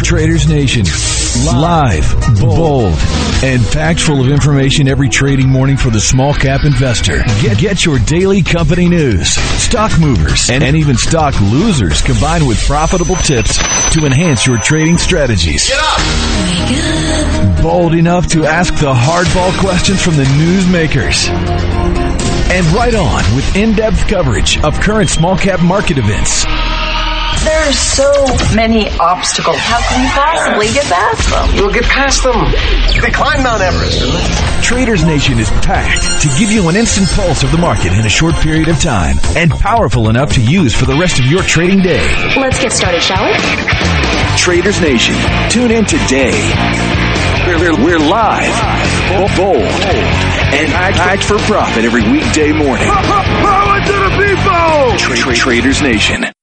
Traders Nation. Live, bold, and packed full of information every trading morning for the small cap investor. Get your daily company news, stock movers, and even stock losers combined with profitable tips to enhance your trading strategies. Get up! Bold enough to ask the hardball questions from the newsmakers. And right on with in-depth coverage of current small cap market events. There are so many obstacles. How can you possibly get past them? We'll get past them. They climb Mount Everest, didn't they? Traders Nation is packed to give you an instant pulse of the market in a short period of time and powerful enough to use for the rest of your trading day. Let's get started, shall we? Traders Nation, tune in today. We're live, bold, and packed for profit every weekday morning. Power to the people! Traders Nation.